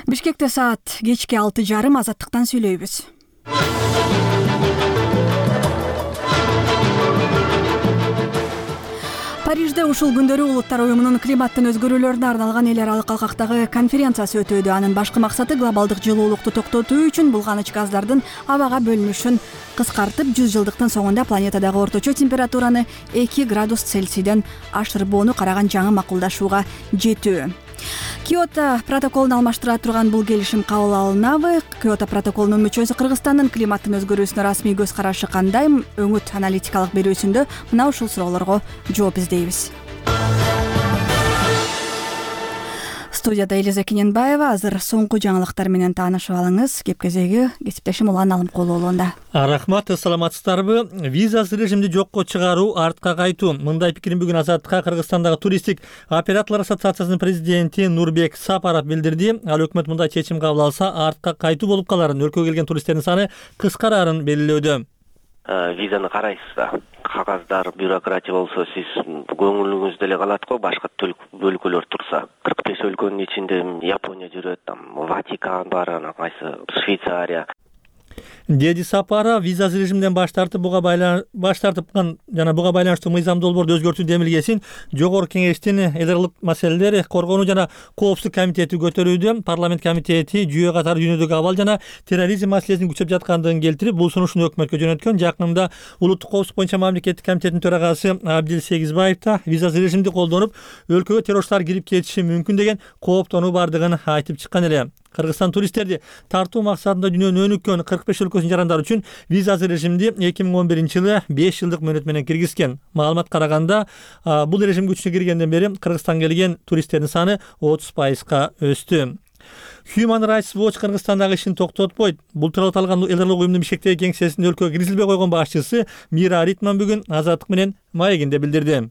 Бишкекте саат кечки 6:30 Азаттыктан сүйлөйбүз. Парижде ушул күндөрү Улуттар уюмунун климаттын өзгөрүүлөрүнө арналган эл аралык алкактагы конференциясы өтүүдө. Анын башкы максаты глобалдык жылуулукту токтотуу үчүн булганыч газдардын абага бөлүнүшүн кыскартып, 100 жылдыктын соңунда планетадагы орточо температураны 2 градус Цельсийден ашырбоону караган жаңы макулдашууга жетүү. Киото протоколун алмаштыра турган бул келишим кабыл алынабы? Киото протоколунун мүчөсү Кыргызстандын климаттын өзгөрүүсүнө расмий көз карашы кандай? Өңүт аналитикалык берүүсүндө мына ушул суроолорго жооп издейбиз. Студияда Элиза Кененбаева. Азыр соңку жаңылыктар менен таанышып алыңыз. Кеп кезеги кесиптешим Улан Алымкулуулунда. Рахмат, саламатсыздарбы? Визасыз режимди жокко чыгаруу, артка кайтуу. Мындай пикирин бүгүн Азаттыкка Кыргызстандагы туристтик операторлор ассоциациясынын президенти Нурбек Сапаров билдирди. Ал өкмөт мындай чечим кабыл алса, артка кайтуу болуп каларын, өлкөгө келген туристтердин саны кыскарарын белгилөөдө. Визаны карайсыз да. Кагаздар, бюрократия болсо сиз көңүлүңүздө эле калат го, башка өлкөлөр турса. 45 өлкөнүн ичинде Япония жүрөт, Ватикан бар, кайсы Швейцария. Деди Сапаров визасыз режимден баш тартып буга байланыштуу мыйзам долбоорду өзгөртүү демилгесин Жогорку Кеңештин эл аралык маселелер коргонуу жана коопсуздук комитети көтөрүүдө. Парламент комитети жүйө катары дүйнөдөгү абал жана терроризм маселесин күчөп жаткандыгын келтирип, бул сунушун өкмөткө жөнөткөн. Жакында улуттук коопсуздук боюнча мамлекеттик комитеттин төрагасы Абдил Сегизбаев да визасыз режимди колдонуп, өлкөгө террорчулар кирип кетиши мүмкүн деген кооптонуу бардыгын айтып чыккан эле. Кыргызстан туристтерди тартуу максатында дүйнөнүн өнүккөн 45 өлкөсүнүн жарандары үчүн визасыз режимди 2011-жылы 5 жылдык мөөнөт менен киргизген. Маалыматка караганда, бул режим күчүнө киргенден бери Кыргызстанга келген туристтердин саны 30%га өстү. Human Rights Watch Кыргызстандагы ишин токтотпойт. Бул тууралуу аталган эл аралык уюмдун Бишкектеги кеңсесинде өлкөгө киргизилбей койгон башчысы Мира Ритман бүгүн Азаттык менен маегинде билдирди.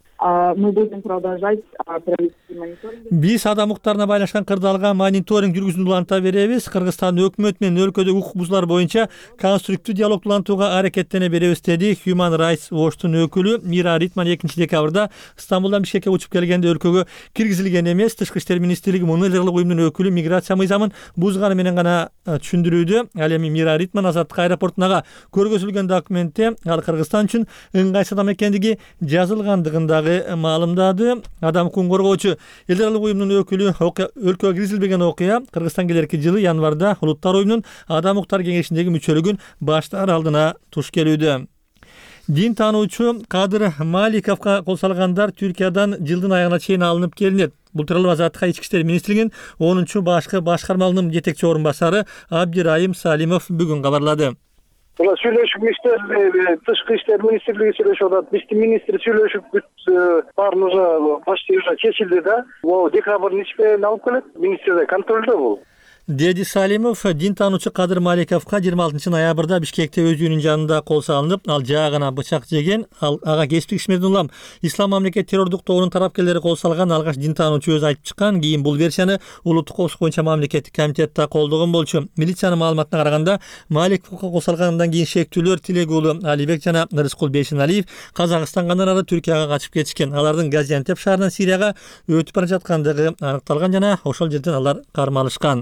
Мы будем продолжать провести мониторинг. Биз адам укуктарына байланышкан кырдаалга мониторинг жүргүзүүнү уланта беребиз. Кыргызстан өкмөт менен өлкөдөгү укук бузуулар боюнча конструктив диалогду улантууга аракеттене беребиз, деди Human Rights Watchtун өкүлү Мира Ритман 2-декабрда Стамбулдан Бишкекке учуп келгенде өлкөгө киргизилген эмес. Тышкы иштер министрлиги муну эл аралык уюмдун өкүлү миграция мыйзамын бузганы менен гана түшүндүрүүдө. Ал эми Мира Ритман Азаттык аэропортуна көргөзүлгөн документте ал Кыргызстан үчүн ыңгайсыз адам экендиги жазылгандыгындагы маалымдады. Адам укугун коргоочу эл аралык уюмдун өкүлү өлкөгө киргизилбеген окуя Кыргызстан келерки жылы январда Улуттар уюмунун адам укуктар кеңешиндеги мүчөлүгүн баштаар алдына туш келүүдө. Дин таануучу Кадыр Маликовго кол салгандар Түркиядан жылдын аягына чейин алынып келинет. Бул тууралуу Азаттыкка Ички иштер министрлигинин 10-башкы башкармалыгынын жетекчи орун басары Абдирайым Салимов бүгүн кабарлады. Сүйлөшүп тышкы иштер министрлиги сүйлөшүп атат. Биздин министр сүйлөшүп баарын уже почти уже чечилди да. Декабрдын ичпейин алып келет. Министрде контролдо бул. Деди Салимов дин таануучу Кадыр Маликовго 26 ноябрда Бишкекте өз үйүнүн жанында кол салынып, ал жаагына бычак жеген. Ага кесиптик ишмердин улам Ислам мамлекет террордук тобунун тараптуулары кол салган. Алгаш дин таануучу өзү айтып чыккан. Кийин бул версияны улуттук коопсуздук боюнча мамлекеттик комитет да колдогон болчу. Милициянын маалыматына караганда, Маликовго кол салгандан кийин шектүүлөр Тилек уулу Алибек жана Рыскул Бейшеналиев Казакстандан ары Түркияга качып кетишкен. Алардын Газиантеп шаарынан Сирияга өтүп бара жаткандыгы аныкталган жана ошол жерден алар кармалышкан.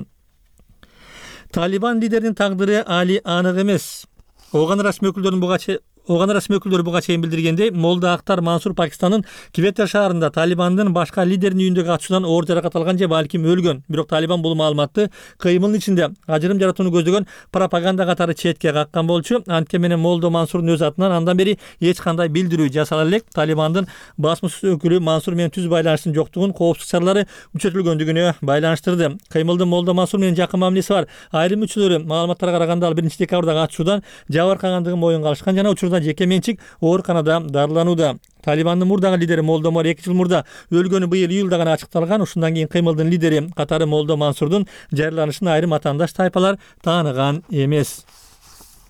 Талибан лидеринин тагдыры али анык эмес. Оган расмий өкүлдөрү буга чейин билдиргендей, Молда Актар Мансур Пакистандын Кветер шаарында Талибандын башка лидеринин үйүндө катышуудан оор жаракат алган же балким өлгөн. Бирок Талибан бул маалыматты кыймылдын ичинде ажырым жаратууну көздөгөн пропаганда катары четке каккан болчу. Антке менен Молда Мансурдун өз атынан андан бери эч кандай билдирүү жасала элек. Талибандын басмасыз өкүлү Мансур менен түз байланыштын жоктугун коопсуздук чаралары күчөтүлгөндүгүнө байланыштырды. Кыймылдын Молда Мансур менен жакын мамилеси бар айрым мүчөлөрү маалыматтарга караганда ал 1-декабрда катышуудан жабыркагандыгын моюнга алышкан жана учурда жеке менчик ооруканада дарыланууда. Талибандын мурдагы лидери Молда Мор 2 жыл мурда өлгөнү быйыл июлда гана ачыкталган. Ушундан кийин кыймылдын лидери катары Молда Мансурдун жарыланышын айрым атаандаш тайпалар тааныган эмес.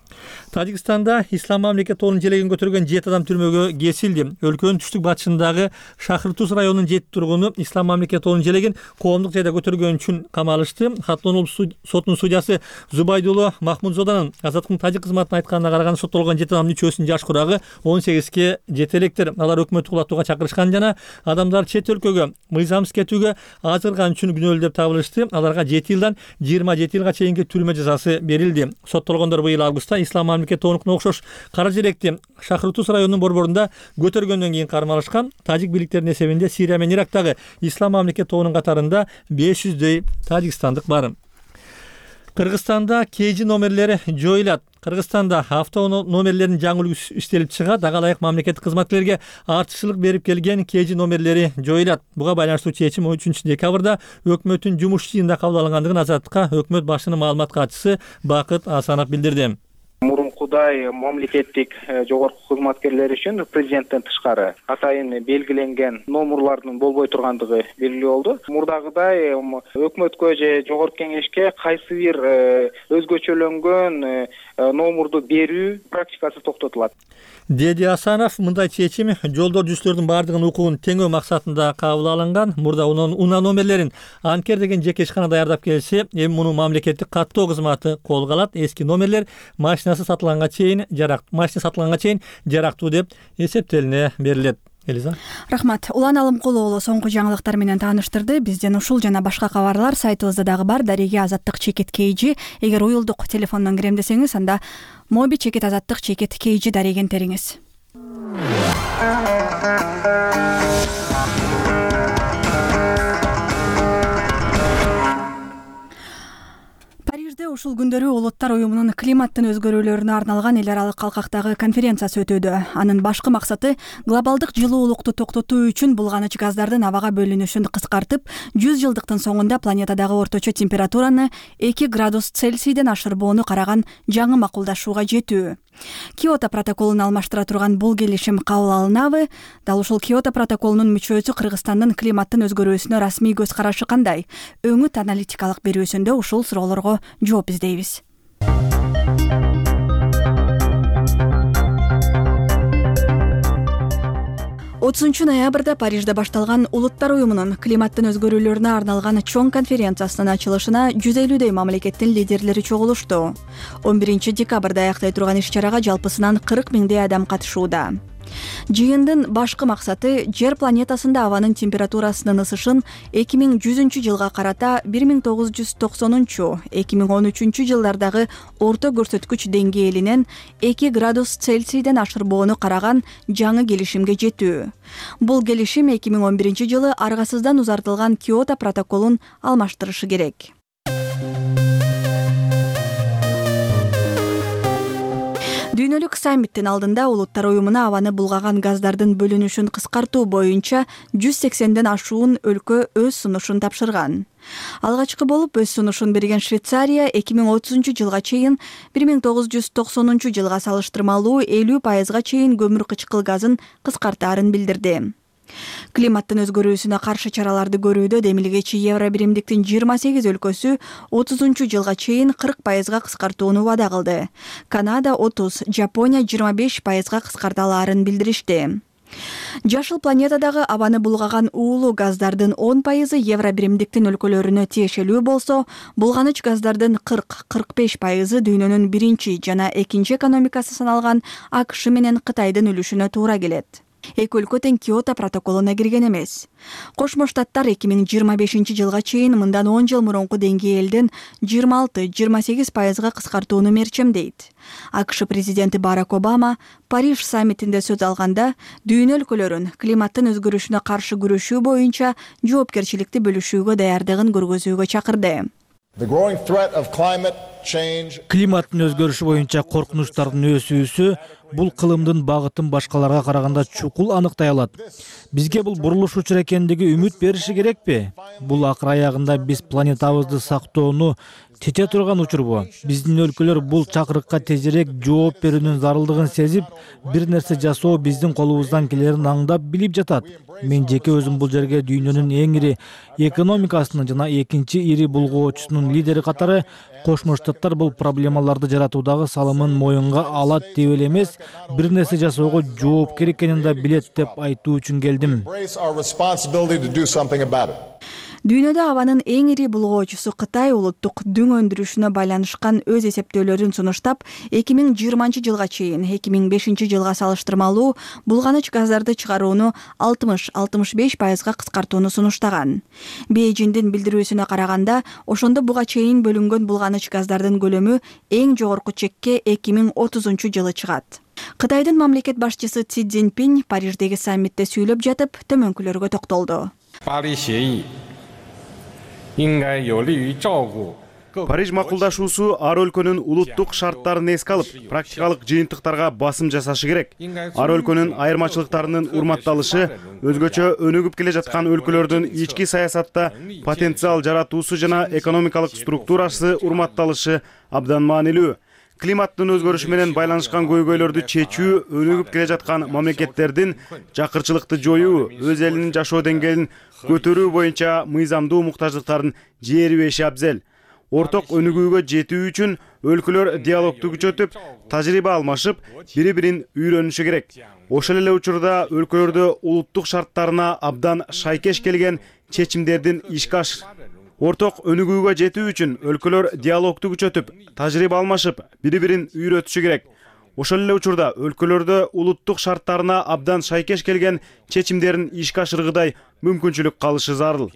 Тажикстанда Ислам мамлекети тобунун желегин көтөргөн 7 адам түрмөгө кесилди. Өлкөнүн түштүк батышындагы Шахртус районунун 7 тургуну Ислам мамлекети тобунун желегин коомдук жайда көтөргөн үчүн камалышты. Хаттон сотунун судьясы Зубайдулло Махмудзоданын азаттыктын тажик кызматына айтканына караганда соттолгон 7 адамдын үчөөсүнүн жаш курагы 18ге жете электер. Алар өкмөттү кулатууга чакырышкан жана адамдар чет өлкөгө мыйзамсыз кетүүгө азырган үчүн күнөөлүү деп табылышты. Аларга 7 жылдан 27 жылга чейинки түрмө жазасы берилди. Соттолгондор быйыл августта Ислам мамлекети тобунукуна окшош кара желекти Шахртус районунун борборунда көтөргөндөн кийин кармалышкан. Тажик бийликтеринин эсебинде Сирия менен Ирактагы Ислам мамлекети тобунун катарында 500дөй тажикстандык бар. Кыргызстанда KG номерлери жоюлат. Кыргызстанда авто номерлеринин жаңы үлгүсү иштелип чыгат. Ага ылайык мамлекеттик кызматкерлерге артыкчылык берип келген KG номерлери жоюлат. Буга байланыштуу чечим 3 декабрда өкмөттүн жумуш жыйынында кабыл алынгандыгын азаттыкка өкмөт башчынын маалымат катчысы Бакыт Асанов билдирди. Мурункудай мамлекеттик жогорку кызматкерлер үчүн президенттен тышкары атайын белгиленген номерлардын болбой тургандыгы белгилүү болду. Мурдагыдай өкмөткө же жогорку кеңешке кайсы бир өзгөчөлөнгөн номерду берүү практикасы токтотулат. Деди Асанов мындай чечим жолдор жүзлөрдүн бардыгын укугун теңөө максатында кабыл алынган. Мурда унаа номерлерин Анкер деген жеке ишкана даярдап келсе, эми муну мамлекеттик каттоо кызматы колго алат. Эски номерлер машина сатылганга чейин жарактуу деп эсептелине берилет. Элиза. Рахмат. Улан Алымкулуу соңку жаңылыктар менен тааныштырды. Бизден ушул жана башка кабарлар сайтыбызда дагы бар. Дареге азаттык чекит KG. Эгер уюлдук телефондон кирем десеңиз, анда моби чекит азаттык чекит KG дареген териңиз. Ушул күндөрү Улуттар уюмунун климаттын өзгөрүүлөрүнө арналган эл аралык калкактагы конференциясы өтүүдө. Анын башкы максаты глобалдык жылуулукту токтотуу үчүн булганыч газдардын абага бөлүнүшүн кыскартып, 100 жылдыктын соңунда планетадагы орточо температураны 2 градус Цельсийден ашырбоону караган жаңы макулдашууга жетүү. Киото протоколун алмаштыра турган бул келишим кабыл алынабы? Дал ушул Киото протоколунун мүчөсү Кыргызстандын климаттын өзгөрүүсүнө расмий көз карашы кандай? Өңүт аналитикалык берүүсүндө ушул суроолорго жооп издейбиз. 30 ноябрда Парижде башталган Улуттар уюмунун климаттын өзгөрүүлөрүнө арналган чоң конференциясынын ачылышына 150дөй мамлекеттин лидерлери чогулушту. 11 декабрда аяктай турган иш-чарага жалпысынан 40 миңдей адам катышууда. Жыйындын башкы максаты Жер планетасында абанын температурасынын ысышын 2100 жылга карата 1990-2013 жылдардагы орто көрсөткүч деңгээлинен 2 градус Цельсийден ашырбоону караган жаңы келишимге жетүү. Бул келишим 2011 жылы аргасыздан узартылган Киото протоколун алмаштырышы керек. Дүйнөлүк саммиттин алдында Улуттар уюмуна абаны булгаган газдардын бөлүнүшүн кыскартуу боюнча 180ден ашуун өлкө өз сунушун тапшырган. Алгачкы болуп өз сунушун берген Швейцария 2030 жылга чейин 1990 жылга салыштырмалуу 50% чейин көмүр кычкыл газын кыскартаарын билдирди. Климаттын өзгөрүүсүнө каршы чараларды көрүүдө демилгечи евро биримдиктин 28 өлкөсү 30 жылга чейин 40% кыскартууну вада кылды. Канада 30, Жапония 25% кыскарталаарын билдиришти. Жашыл планетадагы абаны булгаган уулуу газдардын 10% евро биримдиктин өлкөлөрүнө тиешелүү болсо, булганыч газдардын 40-45% дүйнөнүн биринчи жана экинчи экономикасы саналган АКШ менен Кытайдын үлүшүнө туура келет. Эки өлкө тең Киото протоколуна кирген эмес. Кошмо Штаттар 2025 жылга чейин мындан 10 жыл мурунку деңгээлден 26-28% кыскартууну мерчемдейт. АКШ президенти Барак Обама Париж саммитинде сөз алганда дүйнө өлкөлөрүн климаттын өзгөрүшүнө каршы күрөшүү боюнча жоопкерчиликти бөлүшүүгө даярдыгын көргөзүүгө чакырды. Климаттын өзгөрүшү боюнча коркунучтардын өсүүсү бул кылымдын багытын башкаларга караганда чукул аныктай алат. Бизге бул бурулуш учур экендиги үмүт бериши керекпи? Бул акыр аягында биз планетабызды сактоону тете турган учурбу. Биздин өлкөлөр бул чакырыкка тезирээк жооп берүүнүн зарылдыгын сезип, бир нерсе жасоо биздин колубуздан келерин аңдап билип жатат. Мен жеке өзүм бул жерге дүйнөнүн эң ири экономикасынын жана экинчи ири булгоочусунун лидери катары Кошмо Штаттар бул проблемаларды жаратуудагы салымын моюнга алат деп эле эмес, бир нерсе жасоого жоопкер экенин да билет деп айтуу үчүн келдим. Дүйнөдө абанын эң ири булгоочусу Кытай улуттук дүң өндүрүшүнө байланышкан өз эсептөөлөрүн сунуштап, 2020 жылга чейин 2005 жылга салыштырмалуу булганыч газдарды чыгарууну 60-65% кыскартууну сунуштаган. Бейжиңдин билдирүүсүнө караганда, ошондо буга чейин бөлүнгөн булганыч газдардын көлөмү эң жогорку чекке 2030 жылы чыгат. Кытайдын мамлекет башчысы Си Цзиньпин Париждеги саммитте сүйлөп жатып, төмөнкүлөргө токтолду. Париж макулдашуусу ар өлкөнүн улуттук шарттарын эске алып, практикалык жыйынтыктарга басым жасашы керек. Ар өлкөнүн айырмачылыктарынын урматталышы, өзгөчө өнүгүп келе жаткан өлкөлөрдүн ички саясатта потенциал жаратуусу жана экономикалык структурасы урматталышы абдан маанилүү. Климаттын өзгөрүшү менен байланышкан көйгөйлөрдү чечүү, өнүгүп келе жаткан мамлекеттердин жакырчылыкты жоюу, өз элинин жашоо деңгээлин көтөрүү боюнча мыйзамдуу муктаждыктарын жээрибеши абзел. Орток өнүгүүгө жетүү үчүн өлкөлөр диалогду күчөтүп, тажрыйба алмашып, бири-бирин үйрөнүшү керек. Ошол эле учурда өлкөлөрдө улуттук шарттарына абдан шайкеш келген чечимдердин ишке Орток өнүгүүгө жетүү үчүн өлкөлөр диалогду күчөтүп, тажрыйба алмашып, бири-бирин үйрөтүшү керек. Ошол эле учурда өлкөлөрдө улуттук шарттарына абдан шайкеш келген чечимдерин ишке ашыргыдай мүмкүнчүлүк калышы зарыл.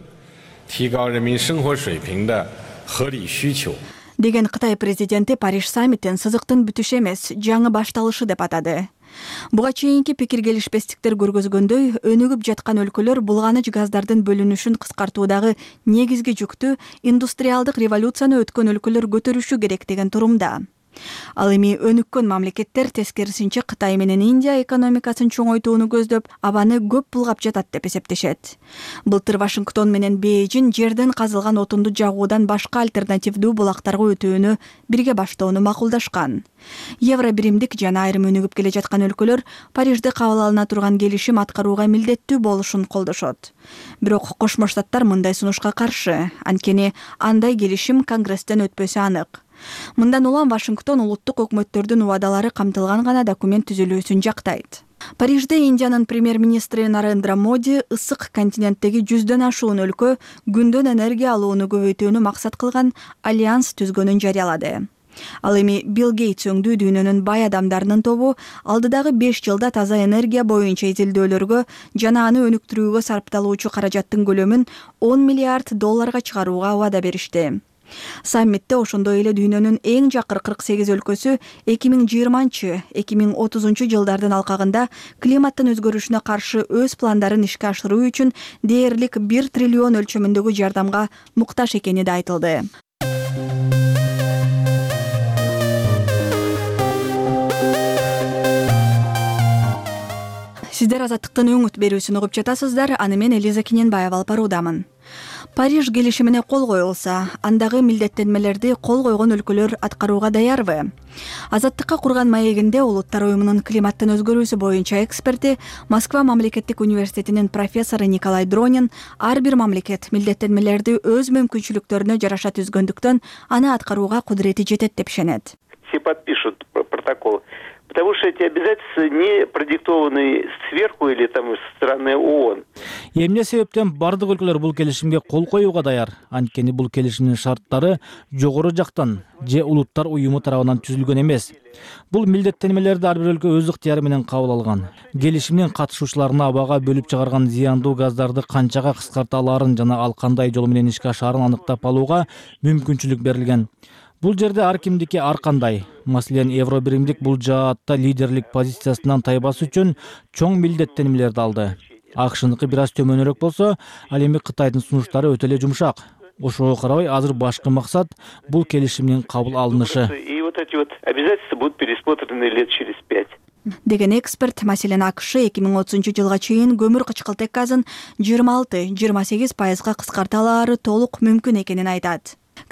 Деген Кытай президенти Париж саммитин сызыктын бүтүшү эмес, жаңы башталышы деп атады. Буга чейинки пикир келишпестиктер көргөзгөндөй, өнүгүп жаткан өлкөлөр булганыч газдардын бөлүнүшүн кыскартуудагы негизги жүктү индустриалдык революцияны өткөн өлкөлөр көтөрүшү керек деген турумда. Ал эми өнүккөн мамлекеттер тескерисинче Кытай менен Индия экономикасын чоңойтууну көздөп, абаны көп булгап жатат деп эсептешет. Былтыр Вашингтон менен Бейжиң жерден казылган отунду жагуудан башка альтернативдүү булактарга өтүүнү бирге баштоону макулдашкан. Евро биримдик жана айрым өнүгүп келе жаткан өлкөлөр Парижде кабыл алына турган келишим аткарууга милдеттүү болушун колдошот. Бирок Кошмо Штаттар мындай сунушка каршы, анткени андай келишим Конгресстен өтпөсү анык. Мындан улам Вашингтон улуттук өкмөттөрдүн убадалары камтылган гана документ түзүлүүсүн жактайт. Парижде Индиянын премьер-министри Нарендра Моди ысык континенттеги 100дөн ашуун өлкө күндөн энергия алууну көбөйтүүнү максат кылган альянс түзгөнүн жарыялады. Ал эми Билл Гейтс өңдүү дүйнөнүн бай адамдарынын тобу алдыдагы 5 жылда таза энергия боюнча изилдөөлөргө жана аны өнүктүрүүгө сарпталуучу каражаттын көлөмүн $10 миллиард чыгарууга убада беришти. Саммитте ошондой эле дүйнөнүн эң жакыр 48 өлкөсү 2020-2030 жылдардын алкагында климаттын өзгөрүшүнө каршы өз пландарын ишке ашыруу үчүн дээрлик 1 триллион өлчөмүндөгү жардамга муктаж экени да айтылды. Сиздер Азаттыктын өңүт берүүсүн угуп жатасыздар, аны мен Элиза Кененбаева алып баруудамын. Париж келишимине кол коюлса, андагы милдеттенмелерди кол койгон өлкөлөр аткарууга даярбы? Азаттыкка курган маегинде Улуттар уюмунун климаттын өзгөрүүсү боюнча эксперти, Москва мамлекеттик университетинин профессору Николай Дронин ар бир мамлекет милдеттенмелерди өз мүмкүнчүлүктөрүнө жараша түзгөндүктөн аны аткарууга кудурети жетет деп ишенет. Все подпишут протокол. Потому что эти обязательства не продиктованы сверху или там со стороны ООН. Эмне себептен бардык өлкөлөр бул келишимге кол коюуга даяр? Анткени бул келишимдин шарттары жогору жактан же Улуттар уюму тарабынан түзүлгөн эмес. Бул милдеттенмелерди ар бир өлкө өз ыктыяры менен кабыл алган. Келишимдин катышуучуларына абага бөлүп чыгарган зыяндуу газдарды канчага кыскарта аларын жана ал кандай жол менен ишке ашаарын аныктап алууга мүмкүнчүлүк берилген. Бул жерде ар кимдики ар кандай. Маселен, Евро биримдик бул жаатта лидерлик позициясынан тайбаш үчүн чоң милдеттенмелерди алды. АКШныкы бир аз төмөнүрөөк болсо, ал эми Кытайдын сунуштары өтө эле жумшак. Ошого карабай, азыр башкы максат бул келишимдин кабыл алынышы. И вот эти вот обязательства будут пересмотрены лет через 5. Деген эксперт, маселен АКШ 2030 жылга чейин көмүр кычкылтек газын 26-28% кыскарта алаары толук мүмкүн экенин айтат.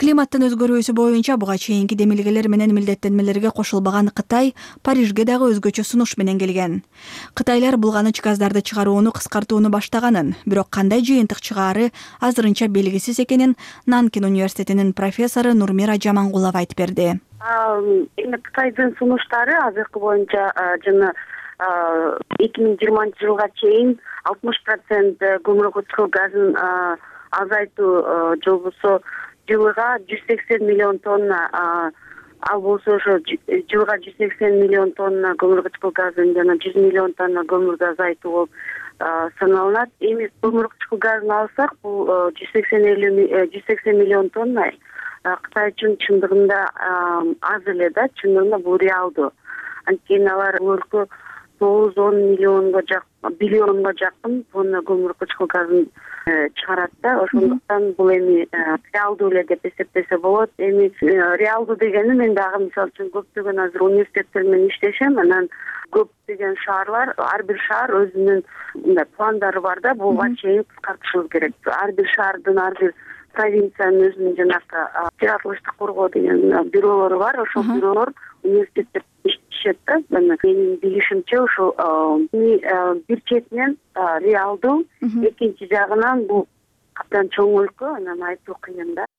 Климаттын өзгөрүүсү боюнча буга чейинки демилгелер менен милдеттенмелерге кошулбаган Кытай Парижге дагы өзгөчө сунуш менен келген. Кытайлар булганыч газдарды чыгарууну кыскартууну баштаганын, бирок кандай жыйынтык чыгаары азырынча белгисиз экенин Нанкин университетинин профессору Нурмира Жамангулова айтып берди. Эми Кытайдын сунуштары азыркы боюнча жана 2020 жылга чейин 60% көмүрөкчүл газын азайтуу жолбосо жылга 180 миллион тонна, ал болсо ошо жылга 180 миллион тонна көмүрөкчүл газын жана 100 миллион тонна көмүрдү азайтуу болуп саналат. Эми көмүрөкчүл газын алсак, бул 180 миллион тонна Кытай үчүн чындыгында аз эле да, чындыгында бул реалдуу. Анткени алар өлкө 9-10 биллионго жакын тонна көмүрөкчүл газын чыгарат да. Ошондуктан бул эми реалдуу эле деп эсептесе болот. Эми реалдуу дегени мен дагы мисалы үчүн көптөгөн азыр университеттер менен иштешем, анан көптөгөн шаарлар, ар бир шаар өзүнүн пландары бар да, буга чейин кыскартышыбыз керек. Ар бир шаардын, ар бир провинциянын өзүнүн жанакы жаратылыштык коргоо деген бюролору бар. Ошол бюролор университеттер иштешет да. Менин билишимче ошол бир четинен реалдуу, экинчи жагынан бул абдан чоң өлкө, анан айтуу кыйын да.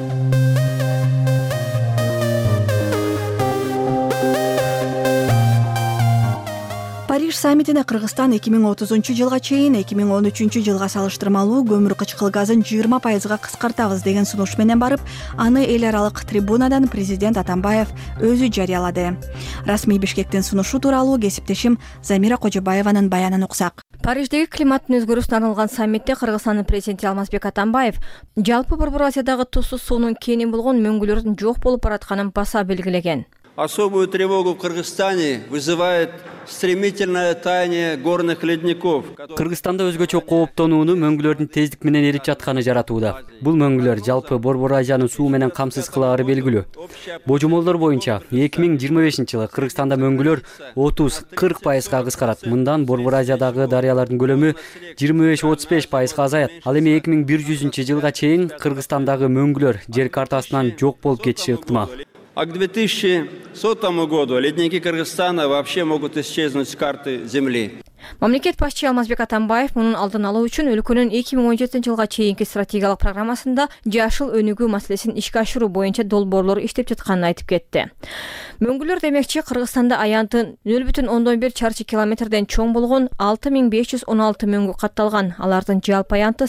Париж саммитине Кыргызстан 2030 жылга чейин 2013 жылга салыштырмалуу көмүрөкчүл газын 20% кыскартабыз деген сунуш менен барып, аны эл аралык трибунадан президент Атамбаев өзү жарыялады. Расмий Бишкектин сунушу тууралуу кесиптешим Замира Кожобаеванын баянын уксак. Париждеги климаттын өзгөрүүсүнө арналган саммитте Кыргызстандын президенти Алмазбек Атамбаев жалпы Борбор Азиядагы тузсуз суунун кени болгон мөңгүлөрдүн жок болуп баратканын баса белгилеген. Особую тревогу в Кыргызстане вызывает стремительное таяние горных ледников. Кыргызстанда өзгөчө кооптонууну мөңгүлөрдүн тездик менен эрип жатканы жаратууда. Бул мөңгүлөр жалпы Борбор Азиянын суу менен камсыз кылагары белгилүү. Божомолдор боюнча 2025 жылы Кыргызстанда мөңгүлөр 30-40% кыскарат. Мындан Борбор Азиядагы дарыялардын көлөмү 25-35% азаят. Ал эми 2100 жылга чейин Кыргызстандагы мөңгүлөр жер картасынан жок болуп кетиши ыктымал. А к 2100 году ледники Кыргызстана вообще могут исчезнуть с карты Земли. Мамлекет башчы Алмазбек Атамбаев мунун алдын алуу үчүн өлкөнүн 2017 жылга чейинки стратегиялык программасында жашыл өнүгүү маселесин ишке ашыруу боюнча долбоорлор иштеп жатканын айтып кетти. Мөңгүлөр демекчи Кыргызстанда аянты 0,1 чарчы километрден чоң болгон 6516 мөңгү катталган. Алардын жалпы аянты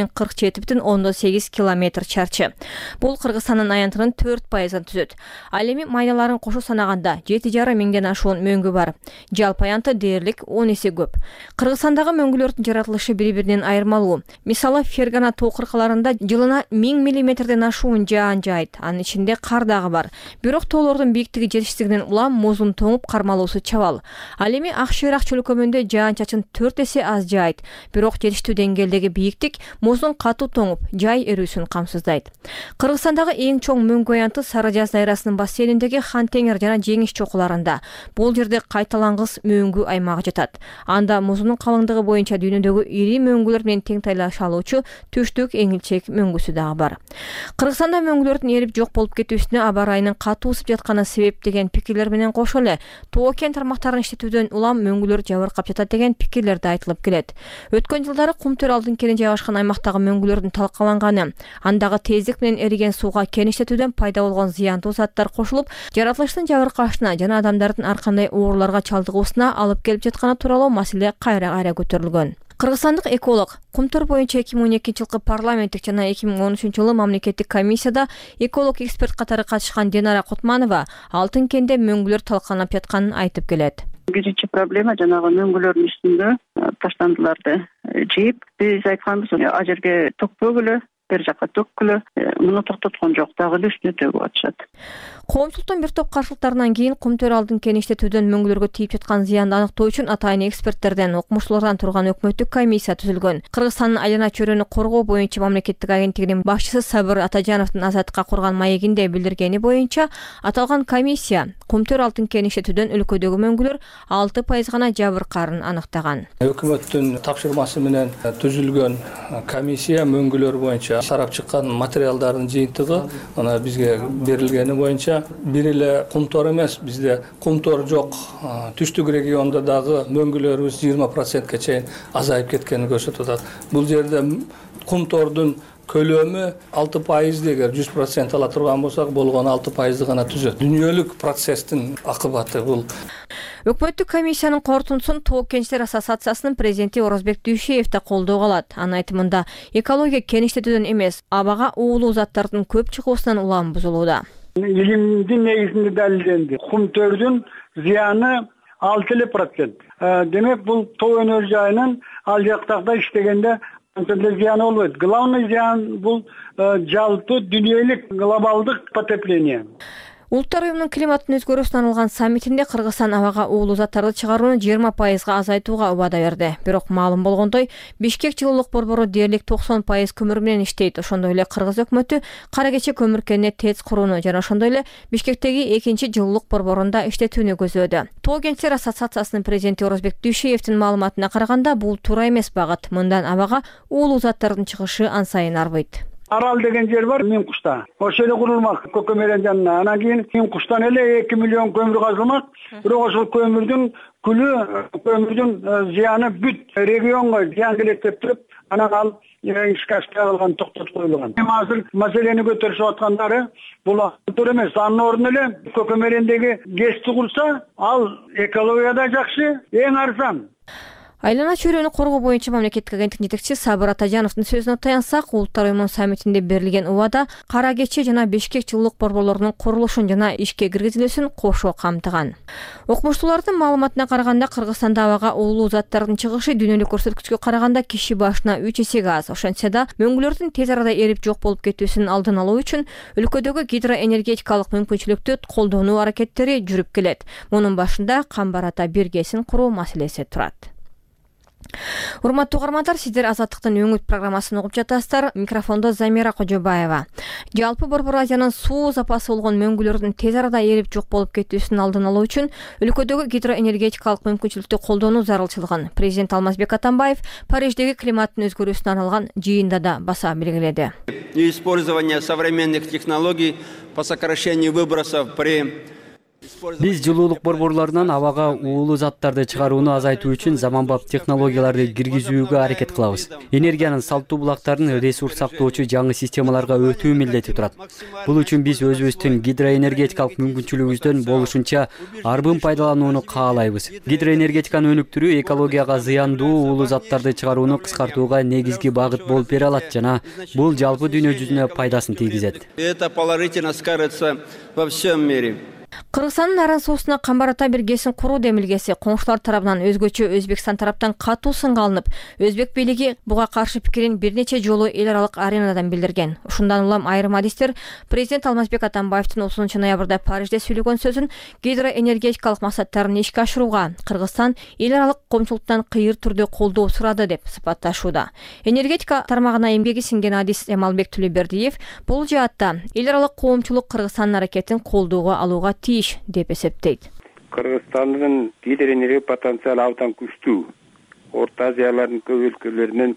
8047,8 километр чарчы. Бул Кыргызстандын аянтынын 4%ын түзөт. Ал эми майналарын кошо санаганда 7,5 миңден ашуун мөңгү бар. Жалпы аянты дээрлик 10 эсе көп. Кыргызстандагы мөңгүлөрдүн жаратылышы бири-биринен айырмалуу. Мисалы, Фергана тоо кыркаларында жылына 1000 миллиметрден ашуун жаан жайт. Анын ичинде кар дагы бар. Бирок тоолордун бийиктиги жетишсиздигинен улам музун тоңуп кармалуусу чабал. Ал эми ак шыйрак чөлкөмөндө жаан чачын 4 эсе аз жайт. Бирок жетиштүү деңгээлдеги бийиктик муздун катуу тоңуп, жай эрүүсүн камсыздайт. Кыргызстандагы эң чоң мөңгү аянты Сары Жаз дайрасынын бассейниндеги Хан Теңир жана Жеңиш чокуларында. Бул жерде кайталангыс мөңгү аймагы жатат. Анда музунун калыңдыгы боюнча дүйнөдөгү ири мөңгүлөр менен тең тайлаша алуучу түштүк эңилчек мөңгүсү дагы бар. Кыргызстанда мөңгүлөрдүн эрип жок болуп кетүүсүнө аба ырайынын катуу ысып жатканы себеп деген пикирлер менен кошо эле тоо кен тармактарын иштетүүдөн улам мөңгүлөр жабыркап жатат деген пикирлер да айтылып келет. Өткөн жылдары Кумтөр алдын кени жайгашкан аймактагы мөңгүлөрдүн талкаланганы, андагы тездик менен эриген сууга кен иштетүүдөн пайда болгон зыяндуу заттар кошулуп, жаратылыштын жабыркашына жана адамдардын ар кандай ооруларга чалдыгуусуна алып келип жатканы тууралуу маселе кайра көтөрүлгөн. Кыргызстандык эколог Кумтөр боюнча 2012 жылкы парламенттик жана 2013 жылы мамлекеттик комиссияда эколог эксперт катары катышкан Динара Кутманова алтын кенде мөңгүлөр талкаланып жатканын айтып келет. Биринчи проблема жанагы мөңгүлөрдүн үстүндө таштандыларды жыйып, биз айтканбыз, а жерге төкпөгүлө, бер жакка төккүлө, муну токтоткон жок, дагы үстүнө төгүп атышат. Коомчулуктун бир топ каршылыктарынан кийин Кумтөр алдын кен иштетүүдөн мөңгүлөргө тийип жаткан зыянды аныктоо үчүн атайын эксперттерден, окумуштуулардан турган өкмөттүк комиссия түзүлгөн. Кыргызстандын айлана чөйрөнү коргоо боюнча мамлекеттик агенттигинин башчысы Сабыр Атажановдун Азаттыкка курган маегинде билдиргени боюнча, аталган комиссия Кумтөр алдын кен иштетүүдөн өлкөдөгү мөңгүлөр 6% гана жабыркаарын аныктаган. Өкмөттүн тапшырмасы менен түзүлгөн комиссия мөңгүлөр боюнча сарап чыккан материалдардын жыйынтыгы ана бизге берилгени боюнча бир эле кумтор эмес, бизде кумтор жок. Түштүк региондо дагы мөңгүлөрүбүз 20%ке чейин азайып кеткенин көрсөтүп атат. Бул жерде кумтордун көлөмү 6% эгер 100% ала турган болсок, болгону 6% гана түзөт. Дүйнөлүк процесстин акыбаты бул. Өкмөттүк комиссиянын корутундусун Тоо кенчтер ассоциациясынын президенти Орозбек Дүйшеев да колдоого алат. Анын айтымында экология кеништетүүдөн эмес, абага уулуу заттардын көп чыгуусунан улам бузулууда. Илимдин негизинде далилденди. Кумтөрдүн зыяны 6%. Демек бул тоо өнөр жайынын ал жактагы иштегенде зыяны болбойт. Главный зыян бул жалпы дүйнөлүк глобалдык потепление. Улуттар уюмунун климаттын өзгөрүүсүнө арналган саммитинде Кыргызстан абага уулуу заттарды чыгарууну 20% азайтууга убада берди. Бирок маалым болгондой, Бишкек жылуулук борбору дээрлик 90% көмүр менен иштейт. Ошондой эле Кыргыз өкмөтү Кара Кече көмүр кенинде ТЭЦ курууну жана ошондой эле Бишкектеги 2-жылуулук борборунда иштетүүнү көзөдү. Тоо кенчтер ассоциациясынын президенти Орозбек Дүйшеевдин маалыматына караганда, бул туура эмес багыт. Мындан абага уулуу заттардын чыгышы ансайын арбыйт. Арал деген жер бар, Мин-Кушта. Ошол эле курулмак көкөмөрөн жанына. Анан кийин Мин-Куштан эле 2 миллион көмүр казылмак. Бирок ошол көмүрдүн күлү, көмүрдүн зыяны бүт регионго зыян келет деп туруп, анан ал ишке ашпай токтотуп коюлган. Азыр маселени көтөрүшүп аткандары бул туура эмес. Анын ордуна эле көкөмөрөндөгү ГЭСти курса, ал экологияда жакшы, эң арзан. Айлана чөйрөнү коргоо боюнча мамлекеттик агенттиктин жетекчиси Сабыр Атажановдун сөзүнө таянсак, Улуттар уюмунун саммитинде берилген убада Кара Кече жана Бишкек жылуулук борборлорунун курулушун жана ишке киргизилүүсүн кошо камтыган. Окумуштуулардын маалыматына караганда, Кыргызстанда абага уулуу заттардын чыгышы дүйнөлүк көрсөткүчкө караганда киши башына 3 эсеге аз. Ошентсе да, мөңгүлөрдүн тез арада эрип жок болуп кетүүсүнүн алдын алуу үчүн өлкөдөгү гидроэнергетикалык мүмкүнчүлүктү колдонуу аракеттери жүрүп келет. Мунун башында Камбар Ата биргесин куруу маселеси турат. Урматтуу угармандар, сиздер Азаттыктын өңүт программасын угуп жатасыздар. Микрофондо Замира Кожобаева. Жалпы Борбор Азиянын суу запасы болгон мөңгүлөрдүн тез арада эрип жок болуп кетүүсүнүн алдын алуу үчүн өлкөдөгү гидроэнергетикалык мүмкүнчүлүктү колдонуу зарылчылыгын президент Алмазбек Атамбаев Париждеги климаттын өзгөрүүсүнө арналган жыйында да баса белгиледи. Использование современных технологий по сокращению выбросов при Биз жылуулук борборлорунан абага уулуу заттарды чыгарууну азайтуу үчүн заманбап технологияларды киргизүүгө аракет кылабыз. Энергиянын салттуу булактарын ресурс сактоочу жаңы системаларга өтүү милдети турат. Бул үчүн биз өзүбүздүн гидроэнергетикалык мүмкүнчүлүгүбүздөн болушунча арбын пайдаланууну каалайбыз. Гидроэнергетиканын өнүктүрүү экологияга зыяндуу уулуу заттарды чыгарууну кыскартууга негизги багыт болуп бере алат жана бул жалпы дүйнө жүзүнө пайдасын тийгизет. Это положительно скажется во всем мире. Кыргызстандын Аран суусуна Камбар Ата биргесин куруу демилгеси коңшулар тарабынан өзгөчө Өзбекстан тараптан катуу сынга алынып, Өзбек бийлиги буга каршы пикирин бир нече жолу эл аралык аренадан билдирген. Ушундан улам айрым адистер президент Алмазбек Атамбаевдин 30 ноябрда Парижде сүйлөгөн сөзүн гидроэнергетикалык максаттарын ишке ашырууга Кыргызстан эл аралык коомчулуктан кыйыр түрдө колдоо сурады деп сыпатташууда. Энергетика тармагына эмгеги сиңген адис Эмалбек Төлөбердиев бул жаатта эл аралык коомчулук Кыргызстандын аракетин колдоого алууга тийиш деп эсептейт. Кыргызстандын гидроэнергия потенциалы абдан күчтүү. Орто Азиялардын көп өлкөлөрүнөн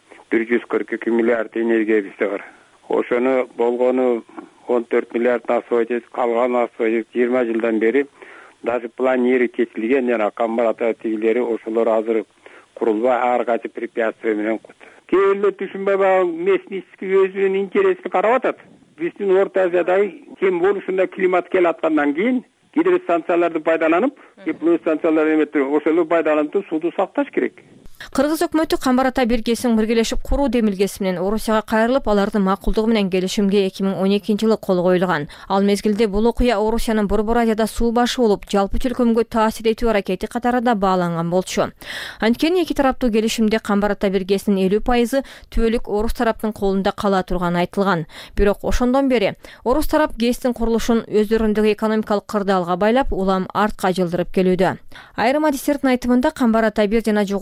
142 миллиард энергия бизде бар. Ошону болгону 14 миллиард асып, калган асып 20 жылдан бери даже планери чечилген жана Камбар Ата тигилери ошолор азыр курулбай ар кайсы препятствия менен келе түшүнбөй местный өзүнүн интересин карап атат. Биздин Орто Азиядагы кем болушунда климат келаткандан кийин гидростанцияларды пайдаланып, тепло станцияларды эметип, ошолду пайдаланып сууду сакташ керек. Кыргыз өкмөтү Камбар Ата биргесин биргелешип куруу демилгеси менен Орусияга кайрылып, алардын макулдугу менен келишимге 2012-жылы кол коюлган. Ал мезгилде бул окуя Орусиянын Борбор Азияда суу башы болуп, жалпы чөлкөмгө таасир этүү аракети катарында бааланган болчу. Анткени эки тараптуу келишимде Камбар Ата биргесинин 50% түбөлүк орус тараптын колунда кала турганы айтылган. Бирок ошондон бери орус тарап ГЭСтин курулушун өздөрүндөгү экономикалык кырдаалга байлап, улам артка жылдырып келүүдө. Айрым адистердин айтымында Камбар Ата 1 жана жогорку Нарын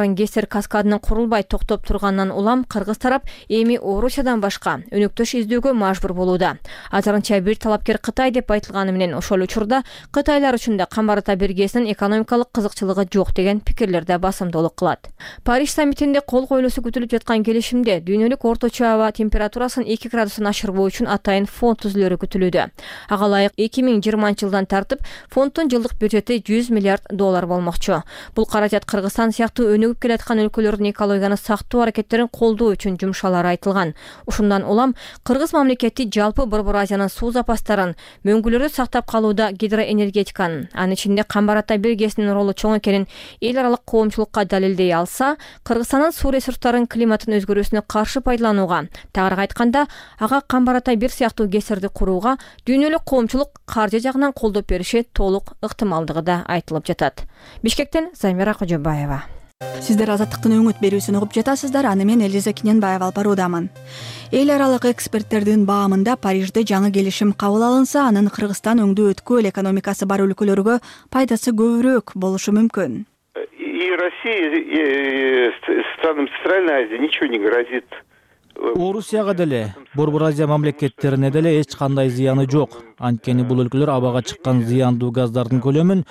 жаткан кесир каскадынын курулбай токтоп турганынан улам кыргыз тарап эми Орусиядан башка өнөктөш издөөгө мажбур болууда. Азырынча бир талапкер Кытай деп айтылганы менен ошол учурда кытайлар үчүн да камбарата биргесинин экономикалык кызыкчылыгы жок деген пикирлерде басымдуулук кылат. Париж саммитинде кол коюлуусу күтүлүп жаткан келишимде дүйнөлүк орточо аба температурасын 2 градустан ашырбоо үчүн атайын фонд түзүлөрү күтүлүүдө. Ага ылайык 2020-жылдан тартып фонддун жылдык бюджети $100 миллиард болмокчу. Бул каражат Кыргызстан сыяктуу өнүгүп келаткан өлкөлөрдүн экологияны сактоо аракеттерин колдоо үчүн жумшалары айтылган. Ушундан улам Кыргыз мамлекети жалпы Борбор Азиянын суу запастарын, мөңгүлөрдү сактап калууда гидроэнергетиканын, анын ичинде камбарата биргесинин ролу чоң экенин эл аралык коомчулукка далилдей алса, Кыргызстандын суу ресурстарын климаттын өзгөрүүсүнө каршы пайдаланууга, тагыраак айтканда, ага камбарата бир сыяктуу кесирди курууга дүйнөлүк коомчулук каржы жагынан колдоп бериши толук ыктымалдыгы да айтылып жатат. Бишкектен Замира Кожобаева. Сиздер Азаттыктын өңүт берүүсүн угуп жатасыздар. Аны мен Элиза Киненбаева алып баруудамын. Эл аралык эксперттердин баамында Парижде жаңы келишим кабыл алынса, анын Кыргызстан өңдүү өткөл экономикасы бар өлкөлөргө пайдасы көбүрөөк болушу мүмкүн. И Россия, и странам Центральной Азии ничего не грозит. Орусияга деле, Борбор Азия мамлекеттерине деле эч кандай зыяны жок. Анткени бул өлкөлөр абага чыккан зыяндуу газдардын көлөмүн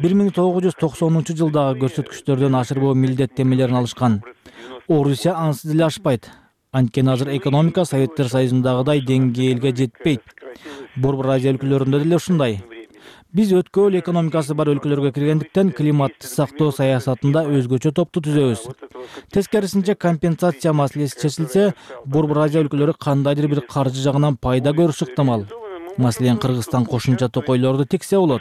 1990-жылдагы көрсөткүчтөрдөн ашырбоо милдеттенмелерин алышкан. Орусия ансыз деле ашпайт. Анткени азыр экономика Советтер Союзундагыдай деңгээлге жетпейт. Борбор Азия өлкөлөрүндө деле ушундай. Биз өткөл экономикасы бар өлкөлөргө киргендиктен климатты сактоо саясатында өзгөчө топту түзөбүз. Тескерисинче компенсация маселеси чечилсе, Борбор Азия өлкөлөрү кандайдыр бир каржы жагынан пайда көрүшү ыктымал. Маселен, Кыргызстан кошумча токойлорду тиксе болот.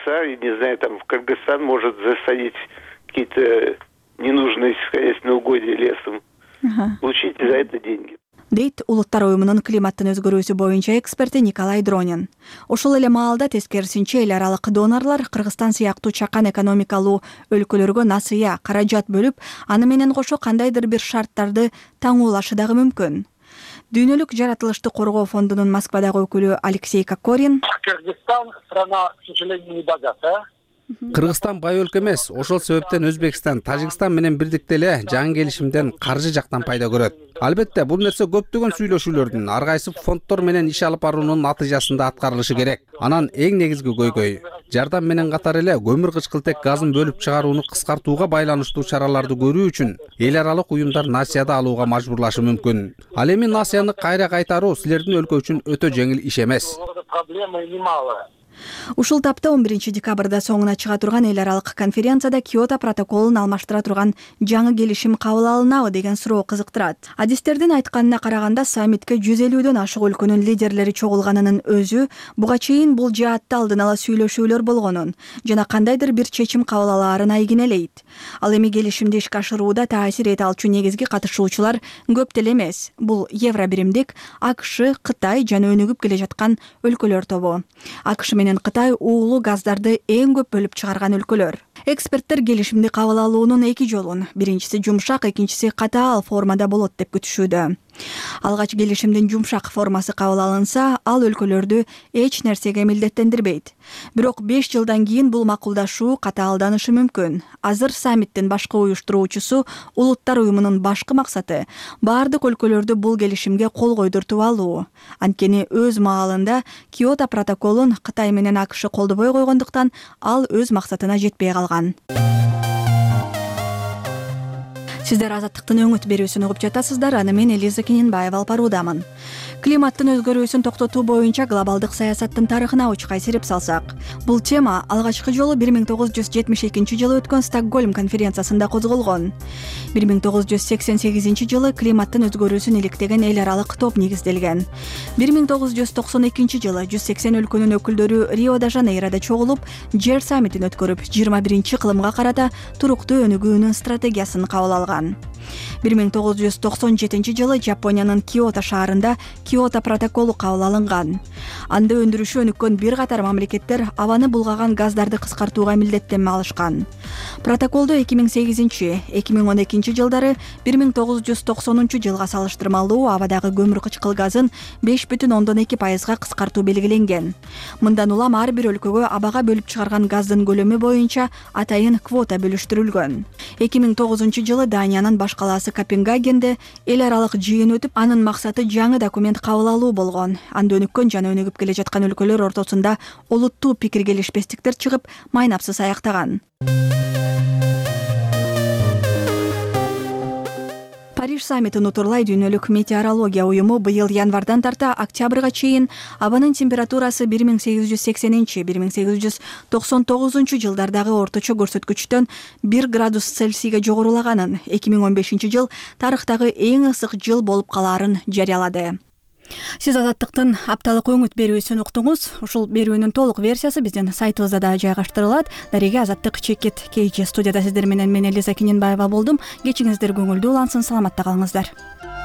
Не знаю, там Кыргызстан может засадить какие-то ненужные сельскохозяйственные угодья лесом. Получить за это деньги. Дейт Улуттар уюмунун климаттын өзгөрүүсү боюнча эксперти Николай Дронин. Ошол эле маалда тескерисинче эл аралык донорлор Кыргызстан сыяктуу чакан экономикалуу өлкөлөргө насыя, каражат бөлүп, аны менен кошо кандайдыр бир шарттарды таңуулашы дагы мүмкүн. Дүйнөлүк жаратылышты коргоо фондунун Москвадагы өкүлү Алексей Кокорин: Кыргызстан страна, к сожалению, не богатая. Кыргызстан бай өлкө эмес. Ошол себептен Өзбекстан, Тажикстан менен бирдикте эле жаңы келишимден каржы жактан пайда көрөт. Албетте, бул нерсе көптөгөн сүйлөшүүлөрдүн, ар кайсы фонддор менен иш алып баруунун натыйжасында аткарылышы керек. Анан эң негизги көйгөй жардам менен катар эле көмүр кычкылтек газын бөлүп чыгарууну кыскартууга байланыштуу чараларды көрүү үчүн эл аралык уюмдар насыяда алууга мажбурлашы мүмкүн. Ал эми насыяны кайра кайтаруу силердин өлкө үчүн өтө жеңил иш эмес. Проблема немалая. Ушул тапта 11 декабрда соңуна чыга турган эл аралык конференцияда Киото протоколун алмаштыра турган жаңы келишим кабыл алынабы деген суроо кызыктырат. Адистердин айтканына караганда саммитке 150дөн ашык өлкөнүн лидерлери чогулганынын өзү буга чейин бул жаатта алдын ала сүйлөшүүлөр болгонун жана кандайдыр бир чечим кабыл алаарын айгинелейт. Ал эми келишимди ишке ашырууда таасир эте алчу негизги катышуучулар көп деле эмес. Бул Евробиримдик, АКШ, Кытай жана өнүгүп келе жаткан өлкөлөр тобу. АКШ менен Кытай уулуу газдарды эң көп бөлүп чыгарган өлкөлөр. Эксперттер келишимди кабыл алуунун эки жолун, биринчиси жумшак, экинчиси катаал формада болот деп күтүшүүдө. Алгач келишимдин жумшак формасы кабыл алынса, ал өлкөлөрдү эч нерсеге милдеттендирбейт. Бирок 5 жылдан кийин бул макулдашуу катаалданышы мүмкүн. Азыр саммиттин башкы уюштуруучусу Улуттар уюмунун башкы максаты баардык өлкөлөрдү бул келишимге кол койдуртуп алуу. Анткени өз маалында Киото протоколун Кытай менен АКШ колдобой койгондуктан ал өз максатына жетпей калган. Сиздер Азаттыктын өңүт берүүсүн угуп жатасыздар. Аны мен Элиза Киненбаева алып баруудамын. Климаттын өзгөрүүсүн токтотуу боюнча глобалдык саясаттын тарыхына уч кайсирип салсак, бул тема алгачкы жолу 1972-жылы өткөн Стокгольм конференциясында козголгон. 1988-жылы климаттын өзгөрүүсүн иликтеген эл аралык топ негизделген. 1992-жылы 180 өлкөнүн өкүлдөрү Рио-де-Жанейрода чогулуп, жер саммитин өткөрүп, 21-кылымга карата туруктуу өнүгүүнүн стратегиясын кабыл алган. 1997-жылы Жапониянын Киото шаарында Киото протоколу кабыл алынган. Анда өндүрүшү өнүккөн бир катар мамлекеттер абаны булгаган газдарды кыскартууга милдеттенме алышкан. Протоколду 2008-2012 жылдары 1990 жылга салыштырмалуу абадагы көмүр кычкыл газын 5,2% кыскартуу белгиленген. Мындан улам ар бир өлкөгө абага бөлүп чыгарган газдын көлөмү боюнча атайын квота бөлүштүрүлгөн. 2009 жылы Даниянын баш калаасы Копенгагенде эл аралык жыйын өтүп, анын максаты жаңы документ кабыл алуу болгон. Анда өнүккөн жана өнүгүп келе жаткан өлкөлөр ортосунда олуттуу пикир келишпестиктер чыгып, майнапсыз аяктаган. Париж саммитин утурлай Дүйнөлүк метеорология уюму быйыл январдан тарта октябрга чейин абанын температурасы 1880-1899 жылдардагы орточо көрсөткүчтөн 1 градус Цельсийге жогорулаганын, 2015 жыл тарыхтагы эң ысык жыл болуп калаарын жарыялады. Сиз Азаттыктын апталык өңүт берүүсүн уктуңуз. Ушул берүүнүн толук версиясы биздин сайтыбызда да жайгаштырылат. Дареге Азаттык чекит KG студияда сиздер менен мен Элиза Кененбаева болдум. Кечиңиздер көңүлдүү улансын, саламатта калыңыздар.